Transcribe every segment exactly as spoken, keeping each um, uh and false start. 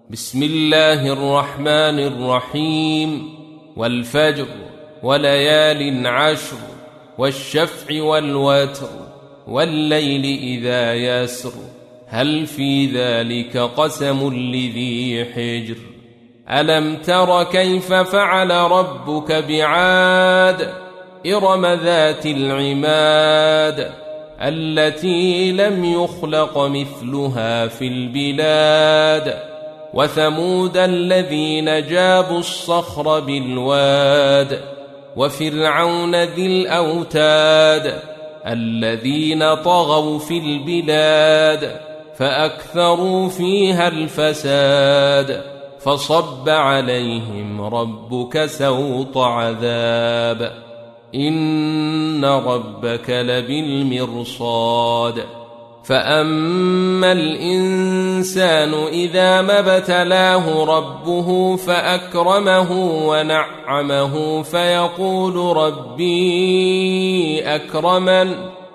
بسم الله الرحمن الرحيم. والفجر وليال عشر والشفع والوتر والليل إذا يسر هل في ذلك قسم لذي حجر ألم تر كيف فعل ربك بعاد إرم ذات العماد التي لم يخلق مثلها في البلاد وثمود الذين جابوا الصخر بالواد وفرعون ذي الأوتاد الذين طغوا في البلاد فأكثروا فيها الفساد فصب عليهم ربك سوط عذاب إن ربك لبالمرصاد فأما الإنسان إذا ما ابتلاه ربه فأكرمه ونعمه فيقول ربي أكرمن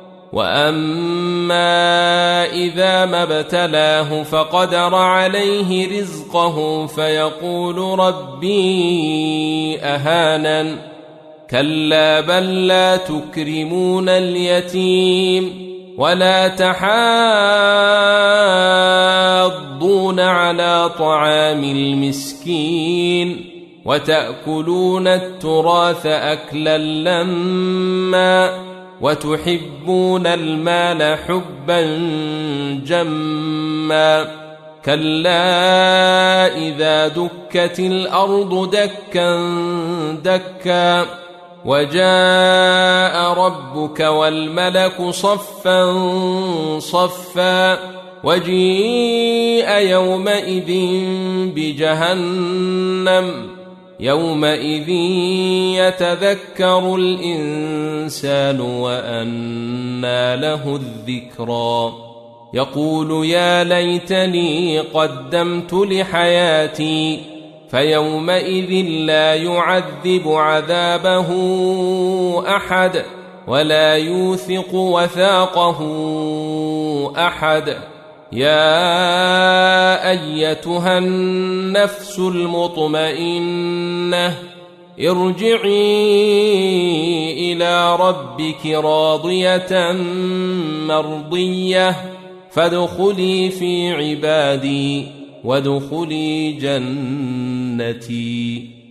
وأما إذا ما ابتلاه فقدر عليه رزقه فيقول ربي أهانن كلا بل لا تكرمون اليتيم ولا تحاضون على طعام المسكين وتأكلون التراث أكلا لما وتحبون المال حبا جما كلا إذا دكت الأرض دكا دكا وجاء ربك والملك صفا صفا وجيء يومئذ بجهنم يومئذ يتذكر الإنسان وأنى له الذكرى يقول يا ليتني قدمت لحياتي فيومئذ لا يعذب عذابه أحد ولا يوثق وثاقه أحد يا أيتها النفس المطمئنة ارجعي إلى ربك راضية مرضية فادخلي في عبادي وادخلي جنتي.